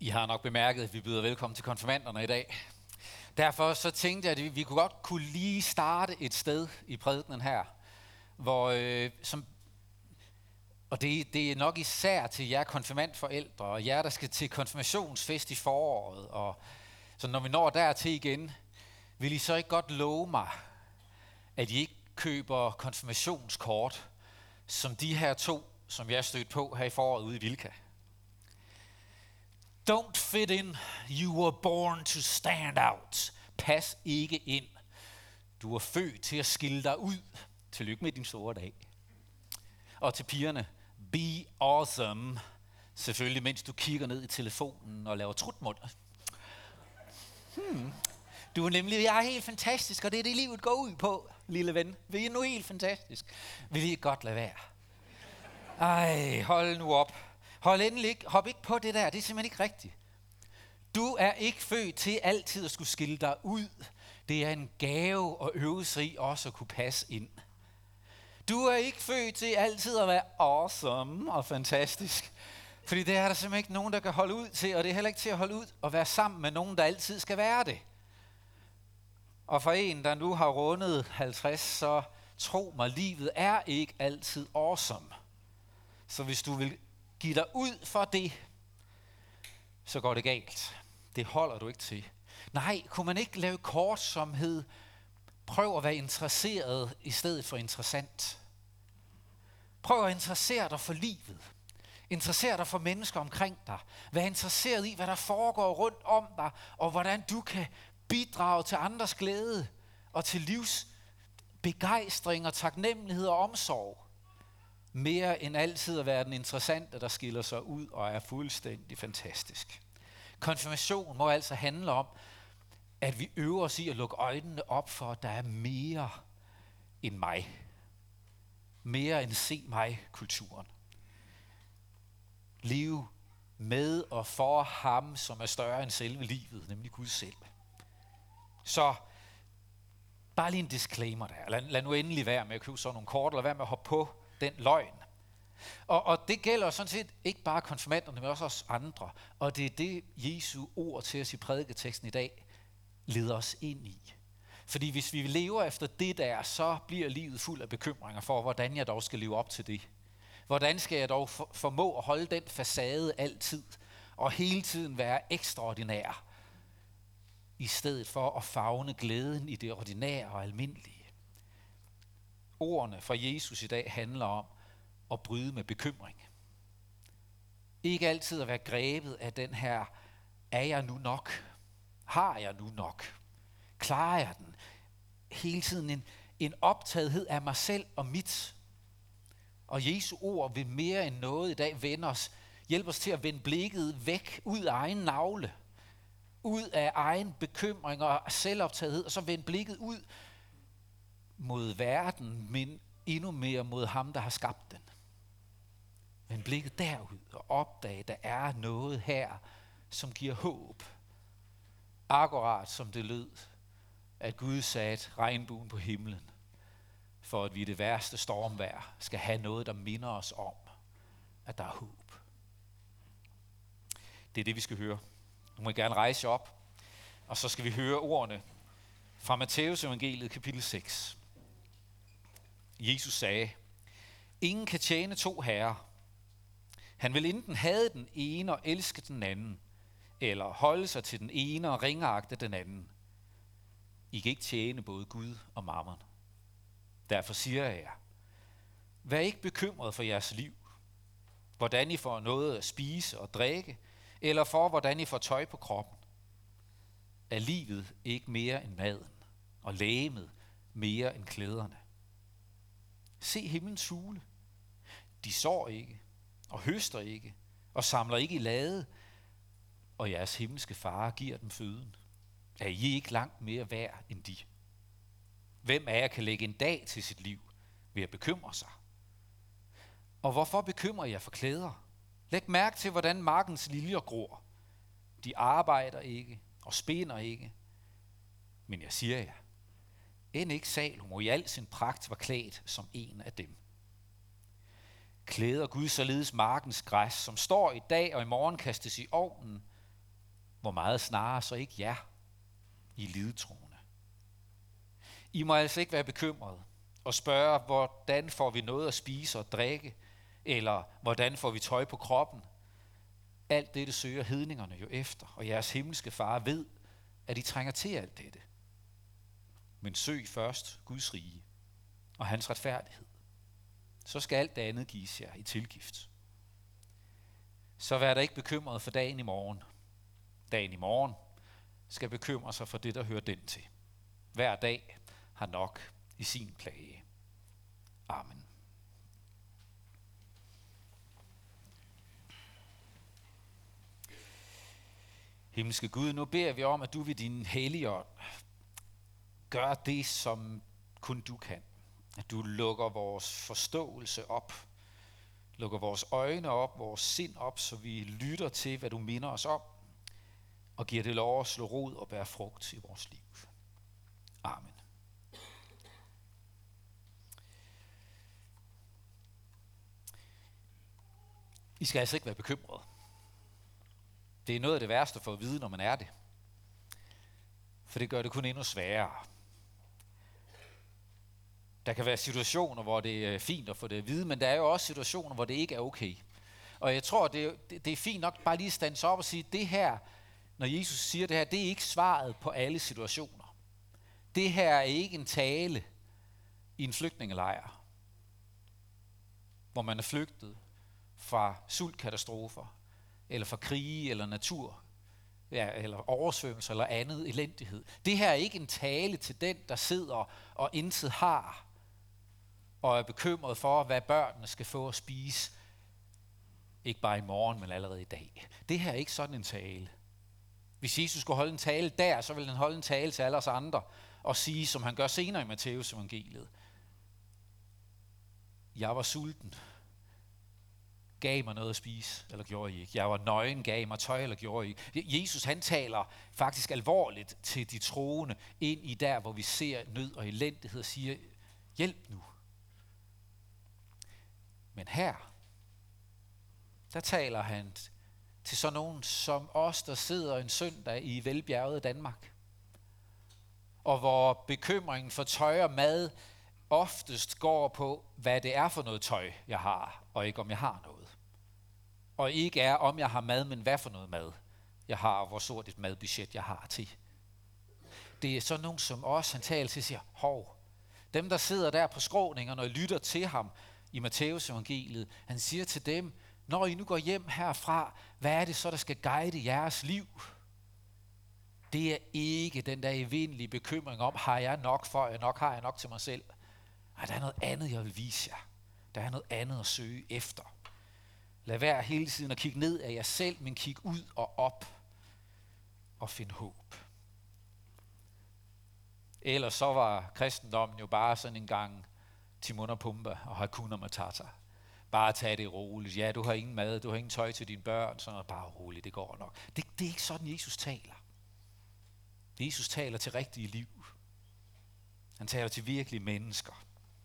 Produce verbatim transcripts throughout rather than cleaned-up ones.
I har nok bemærket, at vi byder velkommen til konfirmanderne i dag. Derfor så tænkte jeg, at vi kunne godt kunne lige starte et sted i prædikenen her, hvor øh, som og det, det er nok især til jer konfirmandforældre og jer, der skal til konfirmationsfest i foråret. Og så når vi når dertil igen, vil I så ikke godt love mig, at I ikke køber konfirmationskort, som de her to, som jeg stødte på her i foråret ude i Vilka. Don't fit in, you were born to stand out. Pas ikke ind. Du er født til at skille dig ud. Tillykke med din store dag. Og til pigerne, be awesome. Selvfølgelig, mens du kigger ned i telefonen og laver trutmund. Hmm. Du er nemlig, jeg er helt fantastisk, og det er det, livet går ud på, lille ven. Vi er nu helt fantastisk. Vil I ikke godt lade være? Ej, hold nu op. Hold endelig ikke, hop ikke på det der, det er simpelthen ikke rigtigt. Du er ikke født til altid at skulle skille dig ud. Det er en gave at øve sig i også at kunne passe ind. Du er ikke født til altid at være awesome og fantastisk. Fordi det er der simpelthen ikke nogen, der kan holde ud til, og det er heller ikke til at holde ud og være sammen med nogen, der altid skal være det. Og for en, der nu har rundet halvtreds, så tro mig, livet er ikke altid awesome. Så hvis du vil give dig ud for det, så går det galt. Det holder du ikke til. Nej, kunne man ikke lave kort, som hed, prøv at være interesseret i stedet for interessant. Prøv at interessere dig for livet. Interessere dig for mennesker omkring dig. Vær interesseret i, hvad der foregår rundt om dig, og hvordan du kan bidrage til andres glæde, og til livs begejstring og taknemmelighed og omsorg. Mere end altid at være den interessante, der skiller sig ud og er fuldstændig fantastisk. Konfirmation må altså handle om, at vi øver os i at lukke øjnene op for, at der er mere end mig. Mere end se mig-kulturen. Leve med og for ham, som er større end selve livet, nemlig Gud selv. Så bare lige en disclaimer der. Lad, lad nu endelig være med at købe sådan nogle kort, eller være med at hoppe på den løgn. Og, og det gælder sådan set ikke bare konfirmanderne, men også os andre. Og det er det, Jesu ord til os i prædiketeksten i dag leder os ind i. Fordi hvis vi lever efter det der, så bliver livet fuld af bekymringer for, hvordan jeg dog skal leve op til det. Hvordan skal jeg dog for, formå at holde den facade altid, og hele tiden være ekstraordinær, i stedet for at favne glæden i det ordinære og almindelige. Ordene fra Jesus i dag handler om at bryde med bekymring. Ikke altid at være grebet af den her, er jeg nu nok? Har jeg nu nok? Klarer jeg den? Hele tiden en, en optagethed af mig selv og mit. Og Jesu ord vil mere end noget i dag vende os, hjælpe os til at vende blikket væk, ud af egen navle, ud af egen bekymring og selvoptagethed, og så vende blikket ud mod verden, men endnu mere mod ham, der har skabt den. Vend blikket derud og opdage, at der er noget her, som giver håb. Akkurat som det lød, at Gud satte regnbuen på himlen, for at vi i det værste stormvejr skal have noget, der minder os om, at der er håb. Det er det, vi skal høre. Nu må I gerne rejse op, og så skal vi høre ordene fra Matteus evangeliet kapitel seks. Jesus sagde, ingen kan tjene to herrer. Han vil enten hade den ene og elske den anden, eller holde sig til den ene og ringeagte den anden. I kan ikke tjene både Gud og mammon. Derfor siger jeg jer, vær ikke bekymret for jeres liv, hvordan I får noget at spise og drikke, eller for hvordan I får tøj på kroppen. Er livet ikke mere end maden, og legemet mere end klæderne? Se himlens fugle. De sår ikke, og høster ikke, og samler ikke i lade, og jeres himmelske far giver dem føden. Er I ikke langt mere værd end de? Hvem af jer kan lægge en dag til sit liv ved at bekymre sig? Og hvorfor bekymrer jeg for klæder? Læg mærke til, hvordan markens liljer gror. De arbejder ikke og spinder ikke. Men jeg siger jer, end ikke Salomo i al sin pragt var klædt som en af dem. Klæder Gud således markens græs, som står i dag og i morgen kastes i ovnen, hvor meget snarere så ikke jer i lidetroende. I må altså ikke være bekymrede og spørge, hvordan får vi noget at spise og drikke, eller hvordan får vi tøj på kroppen. Alt dette søger hedningerne jo efter, og jeres himmelske far ved, at I trænger til alt dette. Men søg først Guds rige og hans retfærdighed. Så skal alt det andet gives jer i tilgift. Så vær der ikke bekymret for dagen i morgen. Dagen i morgen skal bekymre sig for det, der hører den til. Hver dag har nok i sin plage. Amen. Himmelske Gud, nu beder vi om, at du ved din Helligånd gør det, som kun du kan. At du lukker vores forståelse op, lukker vores øjne op, vores sind op, så vi lytter til, hvad du minder os om, og giver det lov at slå rod og bære frugt i vores liv. Amen. I skal altså ikke være bekymrede. Det er noget af det værste for at vide, når man er det. For det gør det kun endnu sværere. Der kan være situationer, hvor det er fint at få det at vide, men der er jo også situationer, hvor det ikke er okay. Og jeg tror, det er, det er fint nok bare lige at stande sig op og sige, det her, når Jesus siger det her, det er ikke svaret på alle situationer. Det her er ikke en tale i en flygtningelejr, hvor man er flygtet fra sultkatastrofer, eller fra krige, eller natur, ja, eller oversvømmelse, eller andet elendighed. Det her er ikke en tale til den, der sidder og intet har, og er bekymret for, hvad børnene skal få at spise, ikke bare i morgen, men allerede i dag. Det her er ikke sådan en tale. Hvis Jesus skulle holde en tale der, så ville han holde en tale til alle os andre, og sige, som han gør senere i Matteus evangeliet. Jeg var sulten. Gav mig noget at spise, eller gjorde I ikke? Jeg var nøgen, gav I mig tøj, eller gjorde I ikke? Jesus, han taler faktisk alvorligt til de troende ind i der, hvor vi ser nød og elendighed, og siger, hjælp nu. Men her, der taler han til sådan nogen som os, der sidder en søndag i velbjerget Danmark, og hvor bekymringen for tøj og mad oftest går på, hvad det er for noget tøj, jeg har, og ikke om jeg har noget. Og ikke er, om jeg har mad, men hvad for noget mad jeg har, og hvor stort et madbudget jeg har til. Det er sådan nogen som os, han taler til, siger, hov, dem der sidder der på skråningerne og lytter til ham i Matteus evangeliet, han siger til dem, når I nu går hjem herfra, hvad er det så, der skal guide jeres liv? Det er ikke den der evindelige bekymring om, har jeg nok for jer, nok har jeg nok til mig selv. Nej, der er noget andet, jeg vil vise jer. Der er noget andet at søge efter. Lad være hele tiden at kigge ned af jer selv, men kig ud og op og find håb. Ellers så var kristendommen jo bare sådan en gang Timon og Pumba og Hakuna Matata. Bare tag det roligt. Ja, du har ingen mad, du har ingen tøj til dine børn, så bare roligt, det går nok. Det, det er ikke sådan, Jesus taler. Jesus taler til rigtige liv. Han taler til virkelige mennesker.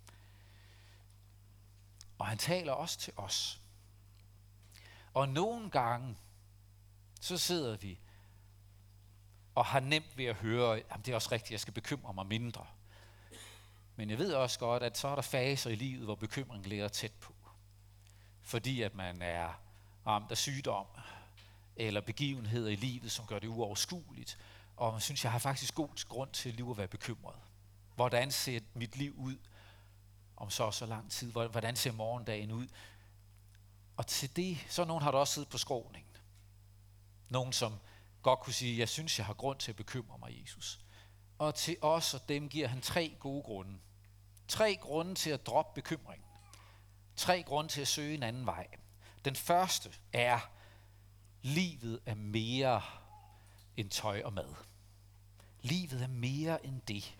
Og han taler også til os. Og nogle gange, så sidder vi og har nemt ved at høre, at det er også rigtigt, jeg skal bekymre mig mindre. Men jeg ved også godt, at så er der faser i livet, hvor bekymringen ligger tæt på. Fordi at man er ramt af sygdom, eller begivenheder i livet, som gør det uoverskueligt. Og man synes, jeg har faktisk god grund til lige at være bekymret. Hvordan ser mit liv ud om så og så lang tid? Hvordan ser morgendagen ud? Og til det, så nogen har der også siddet på skråningen. Nogen, som godt kunne sige, jeg synes, jeg har grund til at bekymre mig, Jesus. Og til os og dem giver han tre gode grunde. Tre grunde til at droppe bekymringen. Tre grunde til at søge en anden vej. Den første er, livet er mere end tøj og mad. Livet er mere end det.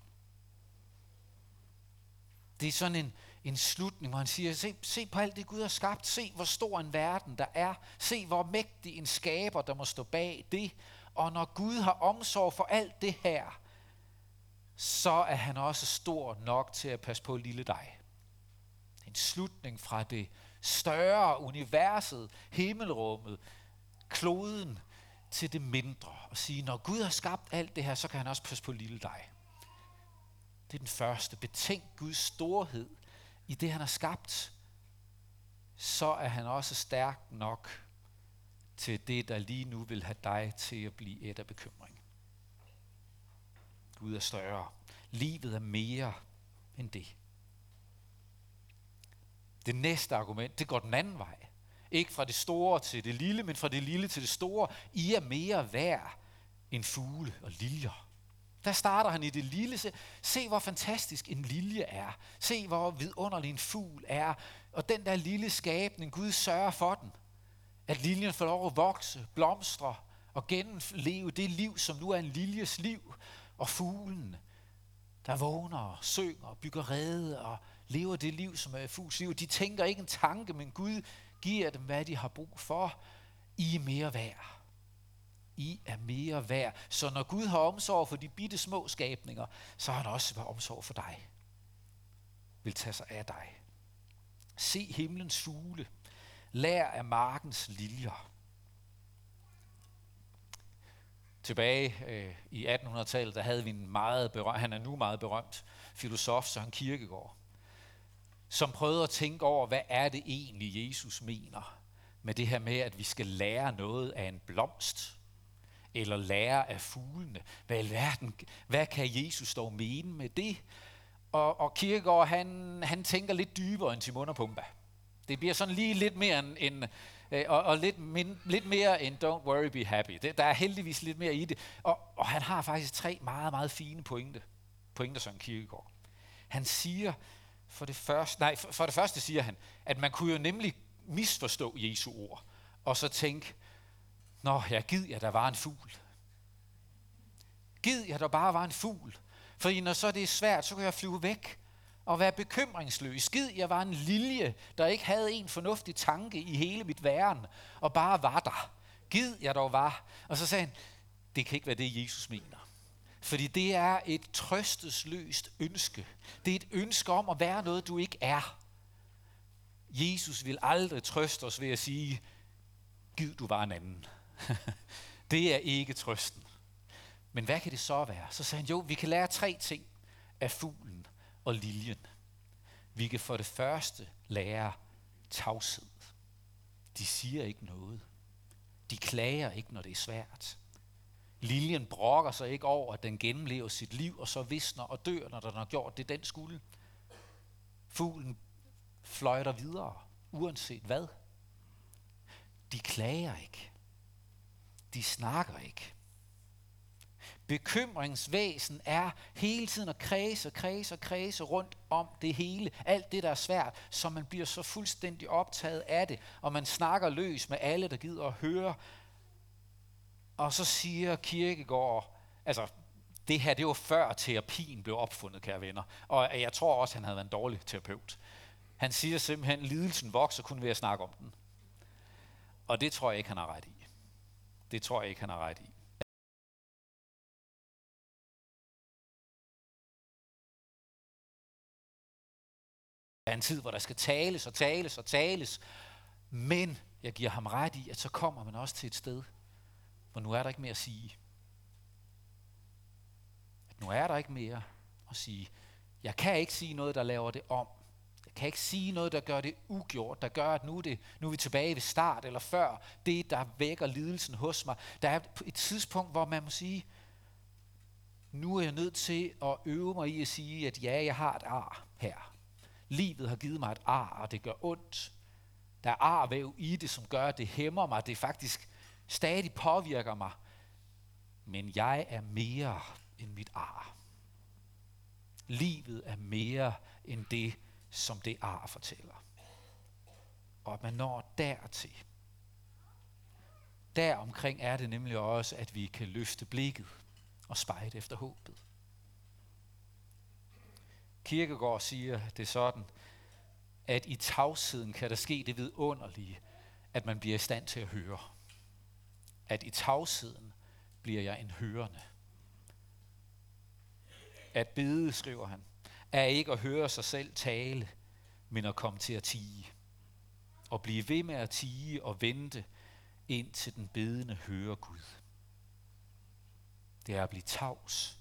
Det er sådan en, en slutning, hvor han siger, se, se på alt det Gud har skabt. Se, hvor stor en verden der er. Se, hvor mægtig en skaber, der må stå bag det. Og når Gud har omsorg for alt det her, så er han også stor nok til at passe på lille dig. En slutning fra det større universet, himmelrummet, kloden, til det mindre og sige, når Gud har skabt alt det her, så kan han også passe på lille dig. Det er den første. Betænk Guds storhed i det, han har skabt. Så er han også stærk nok til det, der lige nu vil have dig til at blive et af bekymring. Gud er større. Livet er mere end det. Det næste argument, det går den anden vej. Ikke fra det store til det lille, men fra det lille til det store. I er mere værd end fugle og liljer. Der starter han i det lille. Se, se hvor fantastisk en lilje er. Se hvor vidunderlig en fugl er. Og den der lille skabning, Gud sørger for den. At liljen får lov at vokse, blomstre og genleve det liv, som nu er en liljes liv. Og fuglen, der vågner og synger og bygger rede og lever det liv, som er fugls liv. De tænker ikke en tanke, men Gud giver dem, hvad de har brug for. I er mere værd. I er mere værd. Så når Gud har omsorg for de bitte små skabninger, så har han også omsorg for dig. Vil tage sig af dig. Se himlens fugle. Lær af markens liljer. Tilbage øh, i attenhundredetallet, der havde vi en meget berømt, han er nu meget berømt, filosof Søren Kierkegaard, som prøvede at tænke over, hvad er det egentlig, Jesus mener med det her med, at vi skal lære noget af en blomst, eller lære af fuglene. Hvad i alverden, hvad kan Jesus dog mene med det? Og, og Kierkegaard, han, han tænker lidt dybere end Timon og Pumba. Det bliver sådan lige lidt mere end, end øh, og, og lidt, min, lidt mere end don't worry, be happy. Det, der er heldigvis lidt mere i det. Og, og han har faktisk tre meget, meget fine pointe. Pointer, Søren Kierkegaard. Han siger, for det første, nej, for, for det første siger han, at man kunne jo nemlig misforstå Jesu ord, og så tænke, nå, jeg gid jeg, der var en fugl. Gid jeg, der bare var en fugl. Fordi når så det er svært, så kan jeg flyve væk og være bekymringsløs. Gid jeg var en lilje, der ikke havde en fornuftig tanke i hele mit væren, og bare var der. Gid jeg dog var. Og så sagde han, det kan ikke være det, Jesus mener. Fordi det er et trøstesløst ønske. Det er et ønske om at være noget, du ikke er. Jesus vil aldrig trøste os ved at sige, gid du var en anden. Det er ikke trøsten. Men hvad kan det så være? Så sagde han, jo, vi kan lære tre ting af fuglen og liljen. Vi kan for det første lære tavshed. De siger ikke noget. De klager ikke, når det er svært. Liljen brokker sig ikke over, at den gennemlever sit liv, og så visner og dør, når den har gjort det, den skulle. Fuglen fløjter videre, uanset hvad. De klager ikke. De snakker ikke. Bekymringsvæsen er hele tiden at kredse, kredse og kredse rundt om det hele. Alt det, der er svært, så man bliver så fuldstændig optaget af det, og man snakker løs med alle, der gider at høre. Og så siger Kierkegaard, altså det her, det var før terapien blev opfundet, kære venner. Og jeg tror også, han havde været en dårlig terapeut. Han siger simpelthen, at lidelsen vokser kun ved at snakke om den. Og det tror jeg ikke, han har ret i. Det tror jeg ikke, han har ret i. Der er en tid, hvor der skal tales og tales og tales. Men jeg giver ham ret i, at så kommer man også til et sted, hvor nu er der ikke mere at sige. At nu er der ikke mere at sige. Jeg kan ikke sige noget, der laver det om. Jeg kan ikke sige noget, der gør det ugjort, der gør, at nu er, det, nu er vi tilbage ved start eller før. Det, der vækker lidelsen hos mig. Der er et tidspunkt, hvor man må sige, nu er jeg nødt til at øve mig i at sige, at ja, jeg har et ar her. Livet har givet mig et ar, og det gør ondt. Der er arvæv i det, som gør, at det hæmmer mig. Det faktisk stadig påvirker mig. Men jeg er mere end mit ar. Livet er mere end det, som det ar fortæller. Og at man når dertil. Deromkring er det nemlig også, at vi kan løfte blikket og spejde efter håbet. Kierkegaard siger det sådan, at i tavsheden kan der ske det vidunderlige, at man bliver i stand til at høre. At i tavsheden bliver jeg en hørende. At bede, skriver han, er ikke at høre sig selv tale, men at komme til at tie. Og blive ved med at tie og vente, indtil den bedende hører Gud. Det er at blive tavs.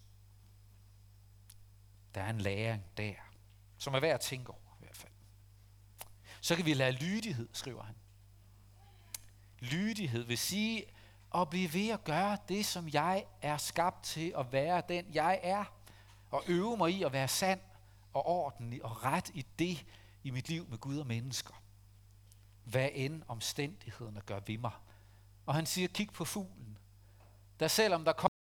Der er en læring der, som er værd at tænke over i hvert fald. Så kan vi lære lydighed, skriver han. Lydighed vil sige at blive ved at gøre det, som jeg er skabt til at være den, jeg er. Og øve mig i at være sand og ordentlig og ret i det i mit liv med Gud og mennesker. Hvad end omstændighederne gør ved mig. Og han siger, kig på fuglen. Der selvom der kommer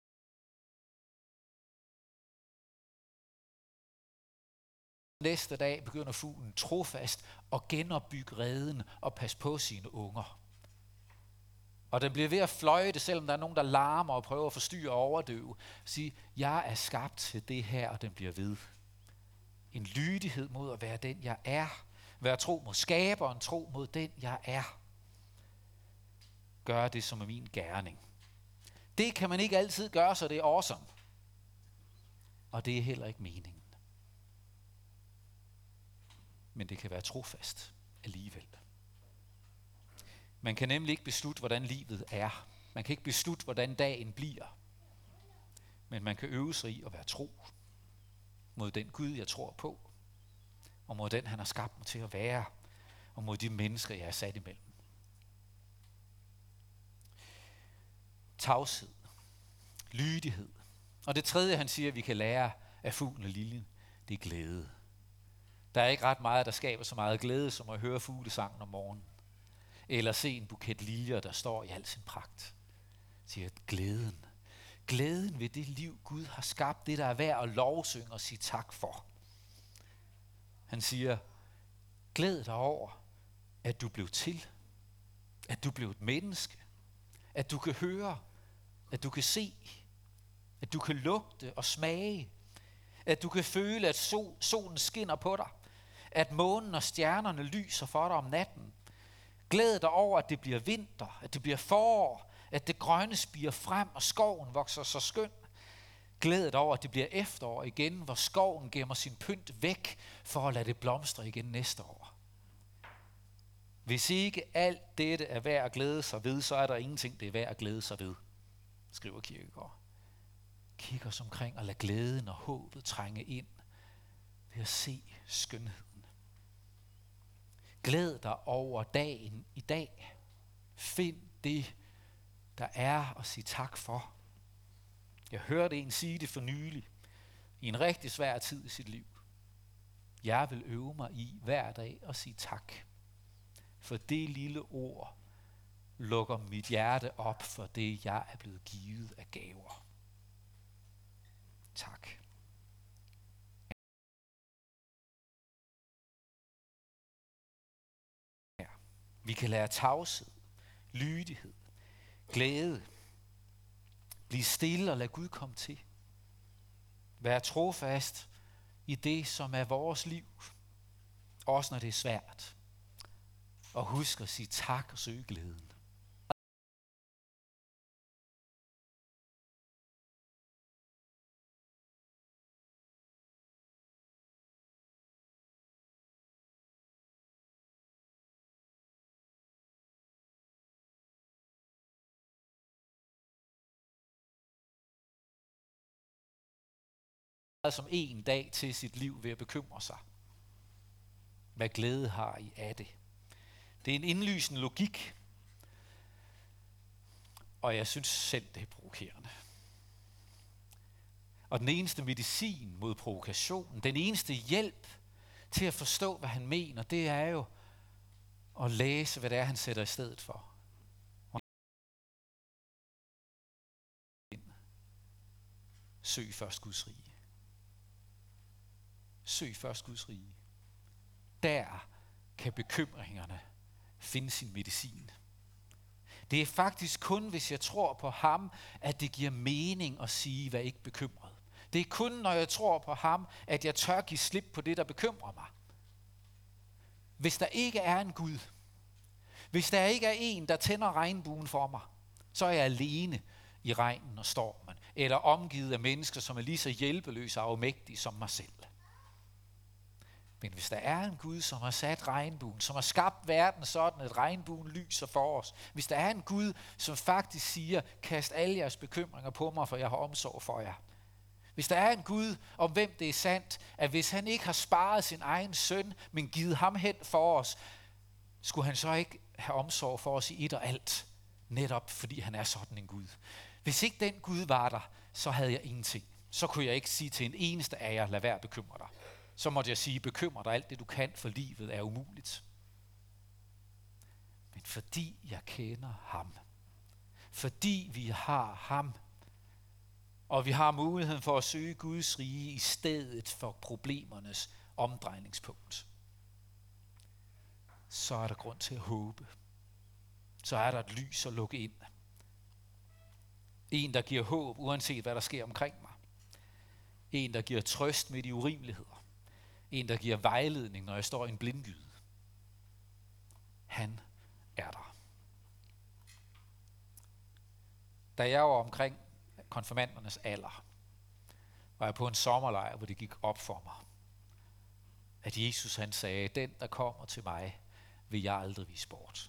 næste dag, begynder fuglen trofast at genopbygge reden og passe på sine unger. Og den bliver ved at fløjte, selvom der er nogen, der larmer og prøver at forstyrre og overdøve. Sige, jeg er skabt til det her, og den bliver ved. En lydighed mod at være den, jeg er. Være tro mod skaberen, tro mod den, jeg er. Gør det, som er min gerning. Det kan man ikke altid gøre, så det er awesome. Og det er heller ikke meningen. Men det kan være trofast alligevel. Man kan nemlig ikke beslutte, hvordan livet er. Man kan ikke beslutte, hvordan dagen bliver. Men man kan øve sig i at være tro mod den Gud, jeg tror på, og mod den, han har skabt mig til at være, og mod de mennesker, jeg er sat imellem. Tavshed, lydighed. Og det tredje, han siger, vi kan lære af fuglen og liljen, det er glæde. Der er ikke ret meget, der skaber så meget glæde, som at høre fuglesangen om morgenen. Eller se en buket liljer, der står i al sin pragt. Siger glæden. Glæden ved det liv, Gud har skabt, det der er værd at lovsynge og sige tak for. Han siger, glæd dig over, at du blev til. At du blev et menneske. At du kan høre. At du kan se. At du kan lugte og smage. At du kan føle, at sol, solen skinner på dig. At månen og stjernerne lyser for dig om natten. Glæd dig over, at det bliver vinter, at det bliver forår, at det grønne spirer frem, og skoven vokser så skøn. Glæd dig over, at det bliver efterår igen, hvor skoven gemmer sin pynt væk, for at lade det blomstre igen næste år. Hvis ikke alt dette er værd at glæde sig ved, så er der ingenting, det er værd at glæde sig ved, skriver Kierkegaard. Kig os omkring og lad glæden og håbet trænge ind ved at se skønheden. Glæd dig over dagen i dag. Find det, der er, og sig tak for. Jeg hørte en sige det for nylig, i en rigtig svær tid i sit liv. Jeg vil øve mig i hver dag at sige tak. For det lille ord lukker mit hjerte op for det, jeg er blevet givet af gaver. Tak. Vi kan lære tavshed, lydighed, glæde. Bliv stille og lad Gud komme til. Vær trofast i det, som er vores liv. Også når det er svært. Og husk at sige tak og søge glæden. Som en dag til sit liv ved at bekymre sig. Hvad glæde har I af det? Det er en indlysende logik, og jeg synes selv, det er provokerende. Og den eneste medicin mod provokation, den eneste hjælp til at forstå, hvad han mener, det er jo at læse, hvad det er, han sætter i stedet for. Søg først Guds rige. Søg først Guds rige. Der kan bekymringerne finde sin medicin. Det er faktisk kun, hvis jeg tror på ham, at det giver mening at sige, hvad ikke bekymret. Det er kun, når jeg tror på ham, at jeg tør give slip på det, der bekymrer mig. Hvis der ikke er en Gud, hvis der ikke er en, der tænder regnbuen for mig, så er jeg alene i regnen og stormen, eller omgivet af mennesker, som er lige så hjælpeløse og afmægtige som mig selv. Men hvis der er en Gud, som har sat regnbuen, som har skabt verden sådan, at regnbuen lyser for os, hvis der er en Gud, som faktisk siger, kast alle jeres bekymringer på mig, for jeg har omsorg for jer. Hvis der er en Gud, om hvem det er sandt, at hvis han ikke har sparet sin egen søn, men givet ham hen for os, skulle han så ikke have omsorg for os i et og alt, netop fordi han er sådan en Gud. Hvis ikke den Gud var der, så havde jeg ingenting. Så kunne jeg ikke sige til en eneste af jer, lad være at bekymre dig. Så måtte jeg sige, bekymre dig alt det du kan, for livet er umuligt. Men fordi jeg kender ham, fordi vi har ham, og vi har muligheden for at søge Guds rige i stedet for problemernes omdrejningspunkt, så er der grund til at håbe. Så er der et lys at lukke ind. En, der giver håb, uanset hvad der sker omkring mig. En, der giver trøst med de urimeligheder. En, der giver vejledning, når jeg står i en blindgyde. Han er der. Da jeg var omkring konfirmandernes alder, var jeg på en sommerlejr, hvor det gik op for mig, at Jesus han sagde, den der kommer til mig, vil jeg aldrig vise bort.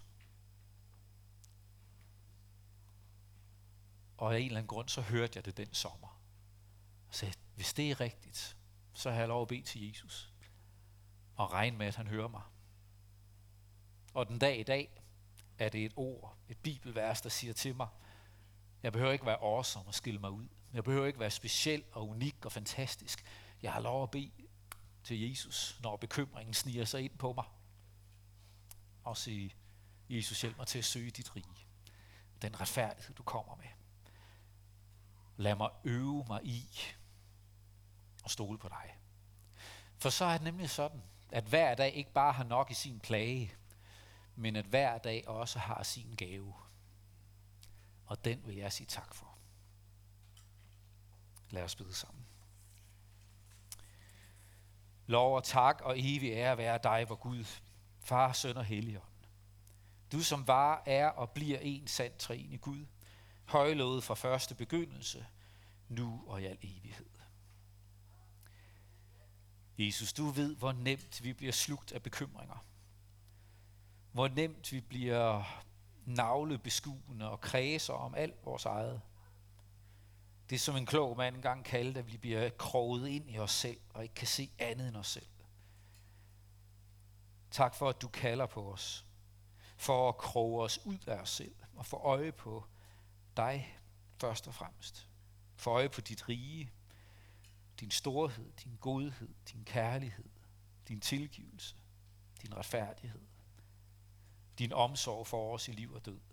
Og af en eller anden grund, så hørte jeg det den sommer. Og sagde, hvis det er rigtigt, så har jeg lov at bede til Jesus. Og regne med, at han hører mig. Og den dag i dag, er det et ord, et bibelvers, der siger til mig, jeg behøver ikke være awesome og skille mig ud. Jeg behøver ikke være speciel og unik og fantastisk. Jeg har lov at bede til Jesus, når bekymringen sniger sig ind på mig. Og sige, Jesus, hjælp mig til at søge dit rige. Den retfærdighed, du kommer med. Lad mig øve mig i at stole på dig. For så er det nemlig sådan, at hver dag ikke bare har nok i sin plage, men at hver dag også har sin gave. Og den vil jeg sige tak for. Lad os bede sammen. Lov og tak og evig ære være dig, vor Gud, Far, Søn og Helligånd. Du som var, er og bliver en sand treenig Gud, højlovet fra første begyndelse, nu og i al evighed. Jesus, du ved, hvor nemt vi bliver slugt af bekymringer. Hvor nemt vi bliver navlebeskuende og kredser om alt vores eget. Det er som en klog mand engang kaldte, at vi bliver kroget ind i os selv og ikke kan se andet end os selv. Tak for, at du kalder på os, for at kroge os ud af os selv og få øje på dig først og fremmest. Få øje på dit rige, din storhed, din godhed, din kærlighed, din tilgivelse, din retfærdighed, din omsorg for os i liv og død.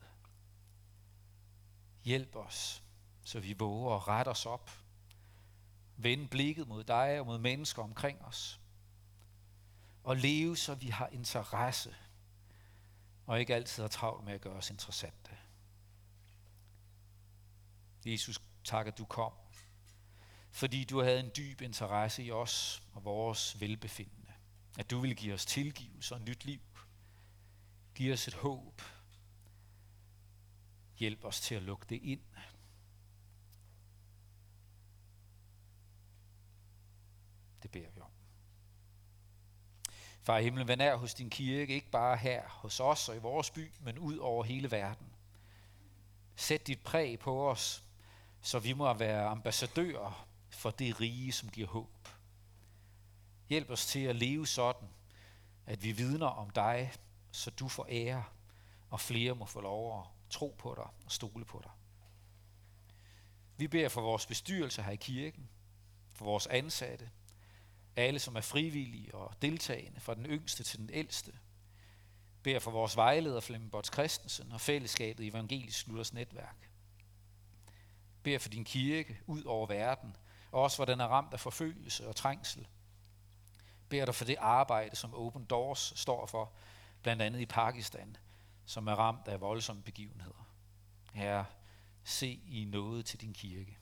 Hjælp os, så vi våger at rette os op, vende blikket mod dig og mod mennesker omkring os, og leve, så vi har interesse, og ikke altid har travlt med at gøre os interessante. Jesus, tak at du kom, fordi du havde en dyb interesse i os og vores velbefindende. At du ville give os tilgivelse og nyt liv. Giv os et håb. Hjælp os til at lukke det ind. Det beder vi om. Far i himlen, vær nær hos din kirke, ikke bare her hos os og i vores by, men ud over hele verden. Sæt dit præg på os, så vi må være ambassadører for det rige, som giver håb. Hjælp os til at leve sådan, at vi vidner om dig, så du får ære, og flere må få lov at tro på dig og stole på dig. Vi beder for vores bestyrelse her i kirken, for vores ansatte, alle som er frivillige og deltagende, fra den yngste til den ældste. Beder for vores vejleder Flemming Bots Christensen og fællesskabet i Evangelisk Luthers Netværk. Beder for din kirke ud over verden, og også hvor den er ramt af forfølgelse og trængsel. Beder dig for det arbejde, som Open Doors står for, blandt andet i Pakistan, som er ramt af voldsomme begivenheder. Herre, se i noget til din kirke.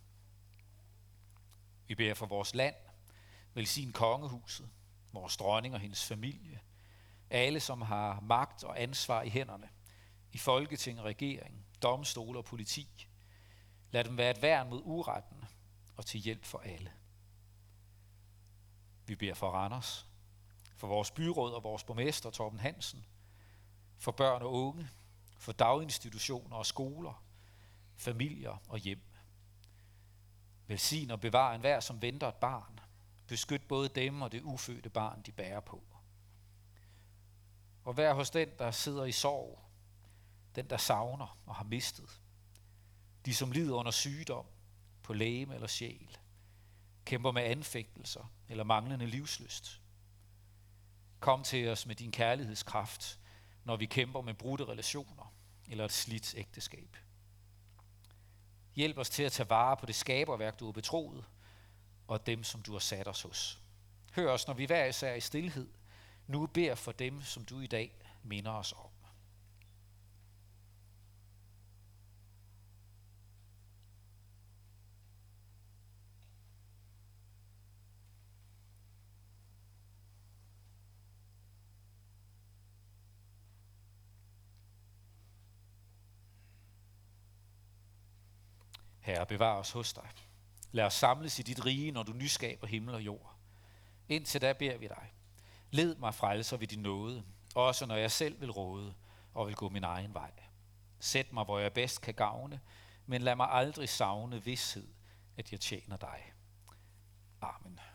Vi beder for vores land, velsign kongehuset, vores dronning og hendes familie, alle som har magt og ansvar i hænderne, i folketing, regering, domstole og politi. Lad dem være et værn mod uretten og til hjælp for alle. Vi beder for Randers, for vores byråd og vores borgmester Torben Hansen, for børn og unge, for daginstitutioner og skoler, familier og hjem. Velsign og bevar enhver, som venter et barn. Beskyt både dem og det ufødte barn, de bærer på. Og vær hos den, der sidder i sorg, den, der savner og har mistet. De, som lider under sygdom, på legeme eller sjæl, kæmper med anfægtelser eller manglende livslyst. Kom til os med din kærlighedskraft, når vi kæmper med brudte relationer eller et slidt ægteskab. Hjælp os til at tage vare på det skaberværk, du har betroet, og dem, som du har sat os hos. Hør os, når vi hver især i stilhed nu beder for dem, som du i dag minder os om. Herre, bevar os hos dig. Lad os samles i dit rige, når du nyskaber himmel og jord. Indtil da beder vi dig. Led mig frelser ved din nåde, også når jeg selv vil råde og vil gå min egen vej. Sæt mig, hvor jeg bedst kan gavne, men lad mig aldrig savne vished, at jeg tjener dig. Amen.